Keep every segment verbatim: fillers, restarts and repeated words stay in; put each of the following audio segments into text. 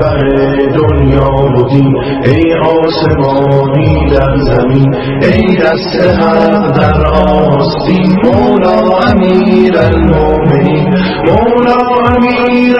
رهبر دنیا و دین، ای آسمانی در زمین، ای دست حق در آستین، مولا امیر المومنین، مولا امیر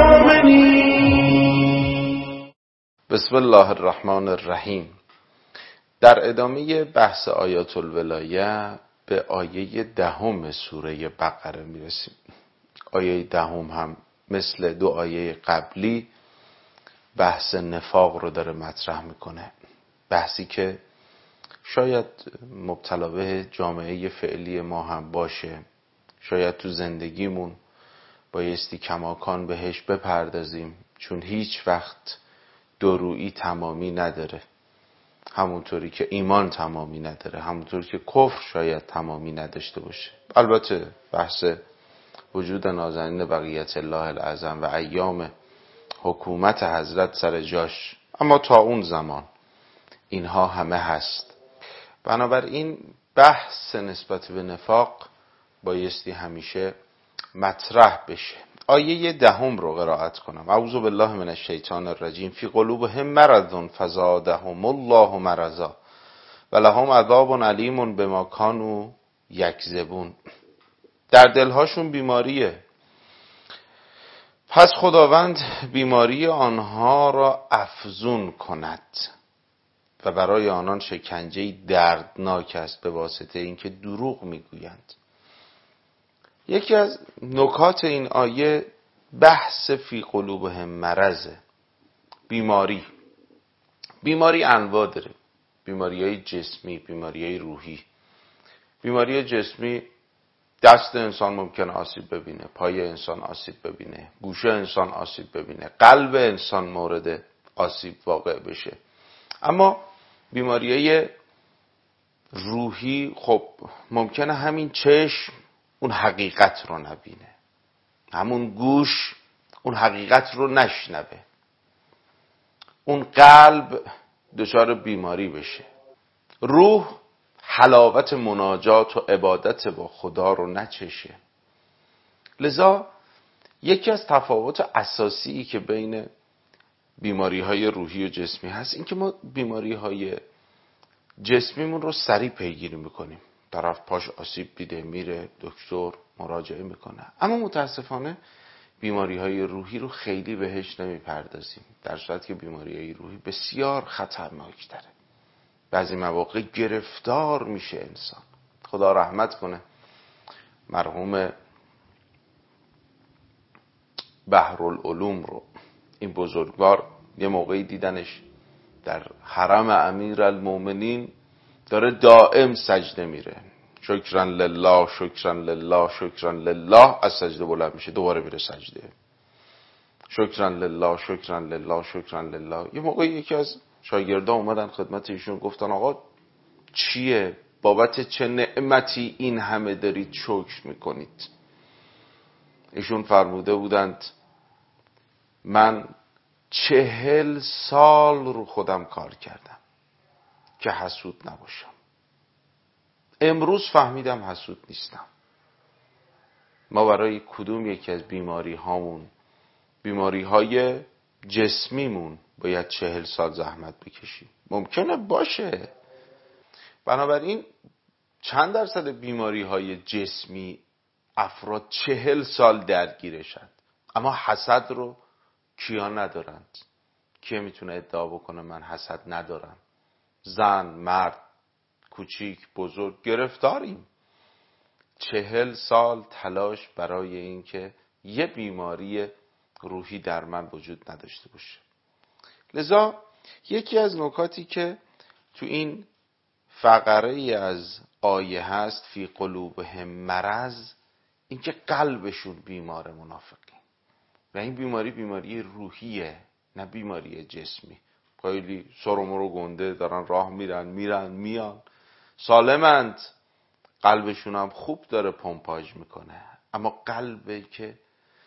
المومنین. بسم الله الرحمن الرحیم. در ادامه بحث آیات الولایه به آیه دهم سوره بقره میرسیم. آیه دهم هم مثل دو آیه قبلی بحث نفاق رو داره مطرح میکنه، بحثی که شاید مبتلا به جامعه فعلی ما هم باشه، شاید تو زندگیمون بایستی کماکان بهش بپردازیم، چون هیچ وقت دورویی تمامی نداره، همونطوری که ایمان تمامی نداره، همونطوری که کفر شاید تمامی نداشته باشه. البته بحث وجود نازنین بقیت الله الاعظم و ایام حکومت حضرت سر جاش، اما تا اون زمان اینها همه هست. بنابراین بحث نسبت به نفاق بایستی همیشه مطرح بشه. آیه دهم رو قرائت کنم. اعوذ بالله من الشیطان الرجیم. فی قلوبهم مرض فزادهم الله مرضا ولهم عذاب علیم بما کانوا یکذبون. در دلهاشون بیماریه، پس خداوند بیماری آنها را افزون کند و برای آنان شکنجه دردناک است به واسطه اینکه دروغ میگویند. یکی از نکات این آیه بحث فی قلوبهم مرضه، بیماری. بیماری انواع داره، بیماری‌های جسمی، بیماری‌های روحی. بیماری جسمی دست انسان ممکنه آسیب ببینه، پای انسان آسیب ببینه، گوشه انسان آسیب ببینه، قلب انسان مورد آسیب واقع بشه. اما بیماری‌های روحی خب ممکنه همین چشم اون حقیقت رو نبینه، همون گوش اون حقیقت رو نشنوه، اون قلب دچار بیماری بشه، روح حلاوت مناجات و عبادت با خدا رو نچشه. لذا یکی از تفاوت اساسی که بین بیماری های روحی و جسمی هست این که ما بیماری های جسمیمون رو سریع پیگیری میکنیم، طرف پاش آسیب دیده میره دکتر مراجعه میکنه، اما متاسفانه بیماری های روحی رو خیلی بهش نمیپردازیم، در صورتی که بیماری های روحی بسیار خطرناک تره. بعضی مواقع گرفتار میشه انسان. خدا رحمت کنه مرحوم بحرالعلوم رو. این بزرگوار یه موقعی دیدنش در حرم امیر المومنین داره دائم سجده میره، شکرن لله شکرن لله شکرن لله، از سجده بلند میشه دوباره میره سجده، شکرن لله شکرن لله شکرن لله. یه موقعی یکی از شاگردان اومدن خدمت ایشون گفتن آقا چیه، بابت چه نعمتی این همه دارید شکر میکنید؟ ایشون فرموده بودند من چهل سال رو خودم کار کردم که حسود نباشم، امروز فهمیدم حسود نیستم. ما برای کدوم یکی از بیماری هامون، بیماری های جسمیمون باید چهل سال زحمت بکشیم؟ ممکنه باشه. بنابراین چند درصد بیماری های جسمی افراد چهل سال درگیرشند، اما حسد رو کیا ندارند؟ کیا میتونه ادعا بکنه من حسد ندارم؟ زن، مرد، کوچیک، بزرگ گرفتاریم. چهل سال تلاش برای این که یه بیماری روحی در من وجود نداشته باشه. لذا یکی از نکاتی که تو این فقره از آیه هست فی قلوبهم مرض، این که قلبشون بیمار منافقین، و این بیماری بیماری روحیه نه بیماری جسمی. خیلی سرمرو گنده دارن راه میرن میرن میان، سالمند، قلبشون هم خوب داره پمپاژ میکنه، اما قلبی که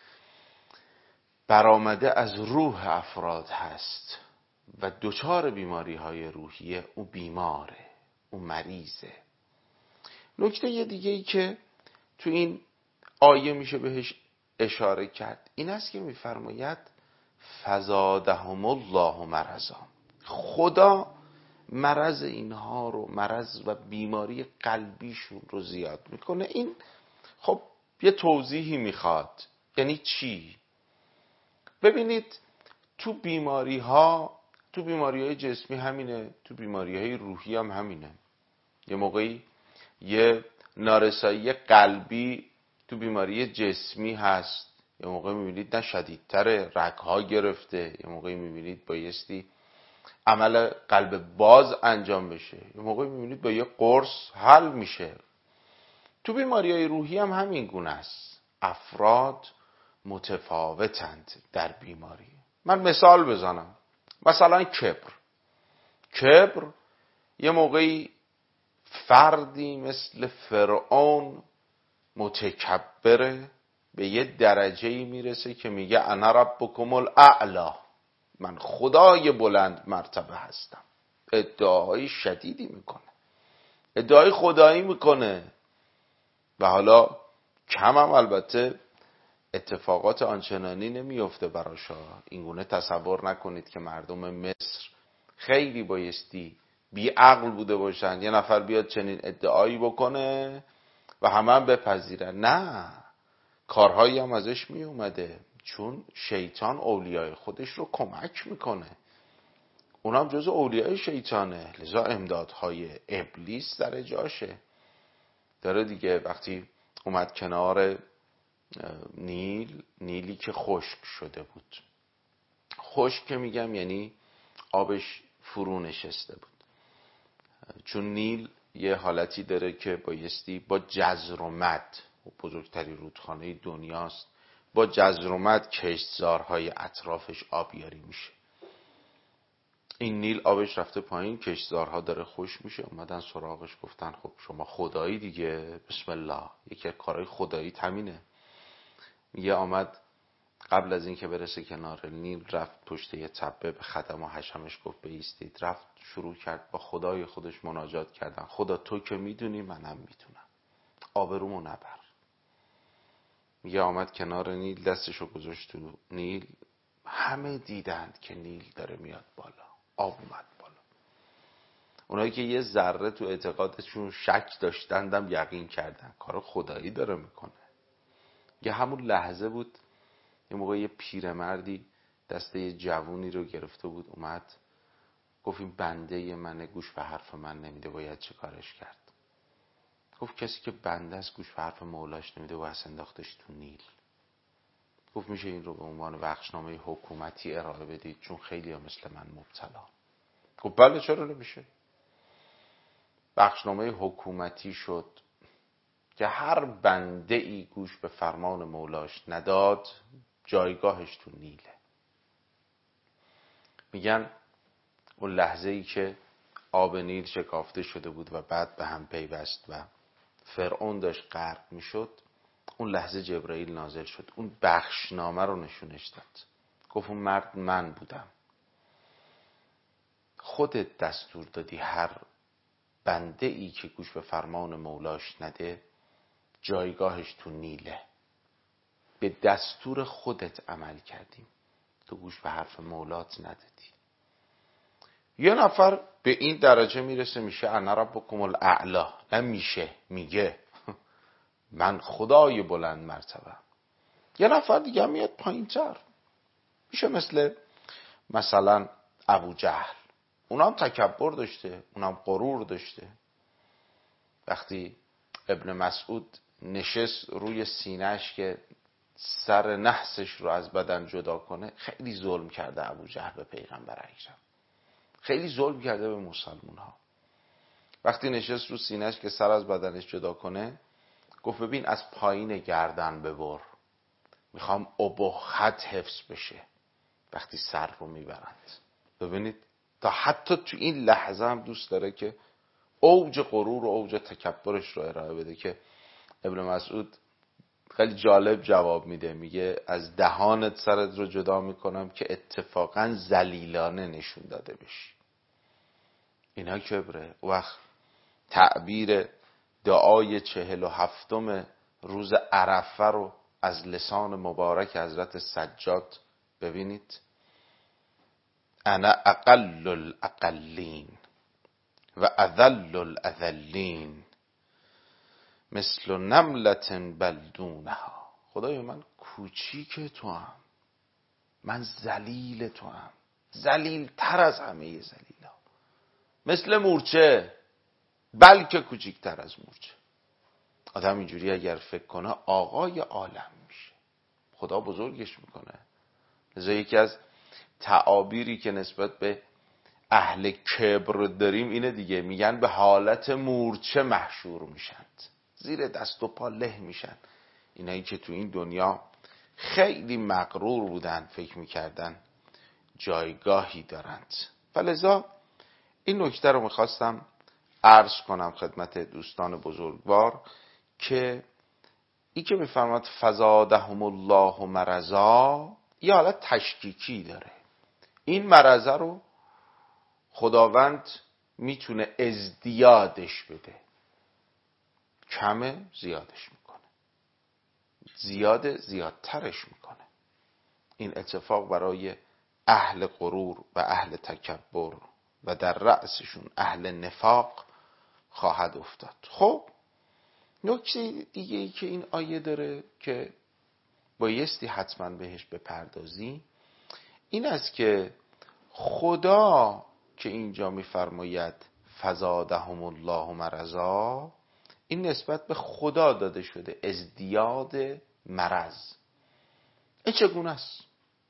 برآمده از روح افراد هست و دچار بیماری های روحیه، او بیماره، او مریضه. نکته یه دیگه ای که تو این آیه میشه بهش اشاره کرد این است که میفرماید فزادهم الله مرضا. خدا مرض اینها رو، مرض و بیماری قلبیشون رو زیاد میکنه. این خب یه توضیحی میخواد. یعنی چی؟ ببینید تو بیماری ها، تو بیماری های جسمی همینه، تو بیماری های روحی هم همینه. یه موقعی یه نارسایی قلبی تو بیماری جسمی هست، یه موقع میبینید نه شدیدتره، رگها گرفته، یه موقعی میبینید بایستی عمل قلب باز انجام بشه، یه موقعی میبینید با یه قرص حل میشه. تو بیماری های روحی هم همین گونه است. افراد متفاوتند در بیماری. من مثال بزنم، مثلا کبر. کبر یه موقعی فردی مثل فرعون متکبره، به یه درجه‌ای میرسه که میگه انا ربکم الاعلی، من خدای بلند مرتبه هستم. ادعای شدیدی میکنه، ادعای خدایی میکنه. و حالا کم هم البته اتفاقات آنچنانی نمیفته براشا. اینگونه تصور نکنید که مردم مصر خیلی بایستی بی عقل بوده باشن یه نفر بیاد چنین ادعایی بکنه و همه هم بپذیرن. نه، کارهایی هم ازش می اومده، چون شیطان اولیای خودش رو کمک میکنه، اونم جز اولیای شیطانه، لذا امدادهای ابلیس در جاشه. داره دیگه وقتی اومد کنار نیل، نیلی که خشک شده بود، خشک که میگم یعنی آبش فرو نشسته بود، چون نیل یه حالتی داره که بایستی با جزر و مد، بزرگترین رودخانه دنیاست، با جزر و مد کشتزارهای اطرافش آبیاری میشه. این نیل آبش رفته پایین، کشتزارها داره خوش میشه، اومدن سراغش گفتن خب شما خدایی دیگه، بسم الله، یکی از کارهای خدایی تمینه. میگه آمد قبل از این که برسه کنار نیل، رفت پشت یه تپه، به خدم و حشمش گفت بایستید، رفت شروع کرد با خدای خودش مناجات کردن. خدا تو که میدونی منم میدونم، آبرومو نبر. میگه آمد کنار نیل، دستشو گذاشت تو نیل، همه دیدند که نیل داره میاد بالا، آب اومد بالا. اونایی که یه ذره تو اعتقادشون شک داشتندم یقین کردن کار خدایی داره میکنه. یه همون لحظه بود یه موقع یه پیرمردی دسته یه جوونی رو گرفته بود، اومد گفت این بنده منه، گوش به حرف من نمیده، باید چه کارش کرد؟ گفت کسی که بنده است گوش به حرف مولاش نمیده، باید انداختش تو نیل. گفت میشه این رو به عنوان بخشنامه حکومتی ارائه بدید، چون خیلی ها مثل من مبتلا. گفت بله چرا نمیشه. بخشنامه حکومتی شد که هر بنده ای گوش به فرمان مولاش نداد جایگاهش تو نیله. میگن اون لحظه ای که آب نیل شکافته شده بود و بعد به هم پیوست و فرعون داشت غرق میشد، اون لحظه جبرائیل نازل شد، اون بخشنامه رو نشونش داد. گفت اون مرد من بودم، خودت دستور دادی هر بنده ای که گوش به فرمان مولاش نده جایگاهش تو نیله، به دستور خودت عمل کردیم، تو گوش به حرف مولات ندادی. یه نفر به این درجه میرسه میشه انا ربکم الاعلی، نه میشه، میگه من خدای بلند مرتبه. یه نفر دیگه میاد پایین تر، میشه مثل مثلا ابو جهل، اونم تکبر داشته، اونم غرور داشته. وقتی ابن مسعود نشست روی سینه‌اش که سر نحسش رو از بدن جدا کنه، خیلی ظلم کرده ابو جهل به پیغمبر اکرم، خیلی ظلم کرده به مسلمان ها. وقتی نشست رو سینه‌اش که سر از بدنش جدا کنه، گفت ببین از پایین گردن ببر، میخوام ابهت حفظ بشه وقتی سر رو میبرند. ببینید تا حتی تو این لحظه هم دوست داره که اوج غرور و اوج تکبرش رو ارائه بده. که ابن مسعود خیلی جالب جواب میده، میگه از دهانت سرت رو جدا میکنم که اتفاقا ذلیلانه نشون داده بشی. اینا کبره. وقت تعبیر دعای چهل و هفتم روز عرفه رو از لسان مبارک حضرت سجاد ببینید. انا اقل الاقلین و اذل الاذلین مثل نملة بل دونها. خدایا من کوچیک تو هم، من ذلیل تو هم، ذلیل تر از همه ذلیل ها، مثل مورچه بلکه کوچیکتر از مورچه. آدم اینجوری اگر فکر کنه آقای عالم میشه، خدا بزرگش میکنه. لذا یکی از تعابیری که نسبت به اهل کبر داریم اینه دیگه، میگن به حالت مورچه محشور میشن، زیر دست و پا له میشن. اینایی که تو این دنیا خیلی مغرور بودن، فکر میکردن جایگاهی دارند. فلذا این نکته رو میخواستم عرض کنم خدمت دوستان بزرگوار که این که میفرماد فزادهم الله مرضا یه حالت تشکیکی داره. این مرضه رو خداوند میتونه ازدیادش بده، کمه زیادش میکنه، زیاده زیادترش میکنه. این اتفاق برای اهل غرور و اهل تکبر و در رأسشون اهل نفاق خواهد افتاد. خب نکته دیگه ای که این آیه داره که بایستی حتما بهش بپردازی این است که خدا که اینجا میفرماید فزادهم الله مرضا، این نسبت به خدا داده شده، ازدیاد مرض. این چگونه است؟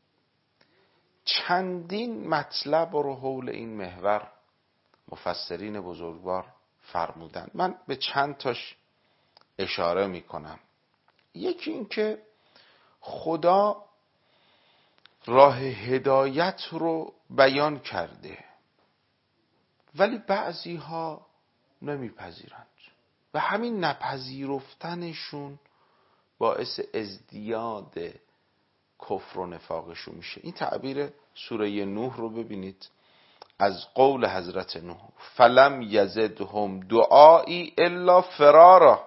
چندین مطلب رو حول این محور مفسرین بزرگوار فرمودن. من به چند تاش اشاره میکنم. یکی این که خدا راه هدایت رو بیان کرده ولی بعضی ها نمیپذیرند و همین نپذیرفتنشون باعث ازدیاد کفر و نفاقشون میشه. این تعبیر سوره نوح رو ببینید از قول حضرت نوح، فلم یزدهم دعایی الا فرارا،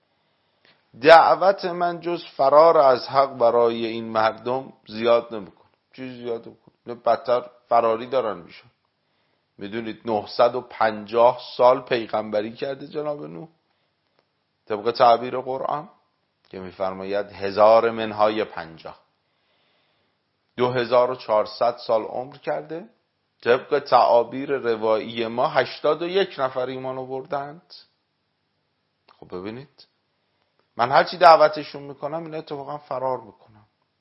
دعوت من جز فرار از حق برای این مردم زیاد نمیکنه. چیز زیاد نمیکنه، بدتر فراری دارن میشن. میدونید نهصد و پنجاه سال پیغمبری کرده جناب نوح طبق تعبیر قرآن که میفرماید هزار منهای پنجاه، دو هزار و چهارصد سال عمر کرده. طبق تعابیر روایی ما هشتاد و یک نفر ایمان آوردند. خب ببینید من هرچی دعوتشون میکنم اینا اتفاقا فرار میکنم.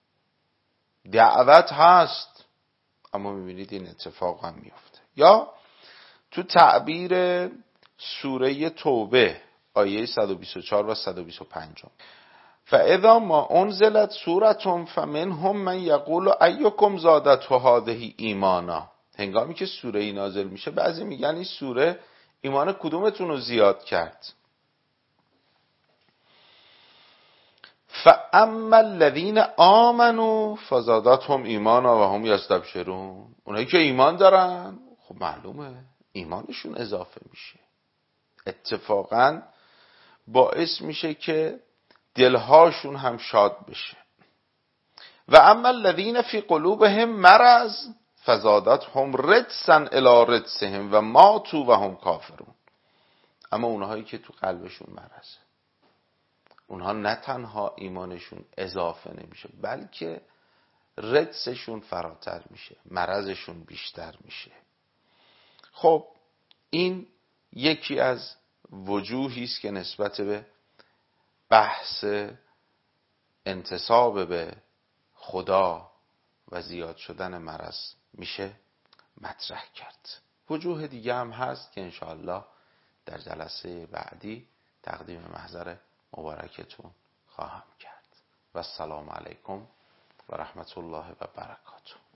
دعوت هست اما میبینید این اتفاق هم میفته. یا تو تعبیر سوره توبه آیه صد و بیست و چهار و صد و بیست و پنج، فاذا ما انزلت سورة فمنهم من یقول ایکم زادته هذه ایمانا، هنگامی که سوره ای نازل میشه بعضی میگن این سوره ایمان کدومتون رو زیاد کرد. فاما الذین آمنوا فزادتهم ایمانا و هم یستبشرون، اونایی که ایمان دارن خب معلومه ایمانشون اضافه میشه، اتفاقا باعث میشه که دلهاشون هم شاد بشه. و اما الذین فی قلوبهم مرض فزادتهم رجسا الی رجسهم و ماتوا و هم کافرون، اما اونهایی که تو قلبشون مرضه اونها نه تنها ایمانشون اضافه نمیشه بلکه رجسشون فراتر میشه، مرضشون بیشتر میشه. خب این یکی از وجوهی است که نسبت به بحث انتساب به خدا و زیاد شدن مرض میشه مطرح کرد. وجوه دیگه هم هست که انشاءالله در جلسه بعدی تقدیم محضر مبارکتون خواهم کرد. و السلام علیکم و رحمت الله و برکاته.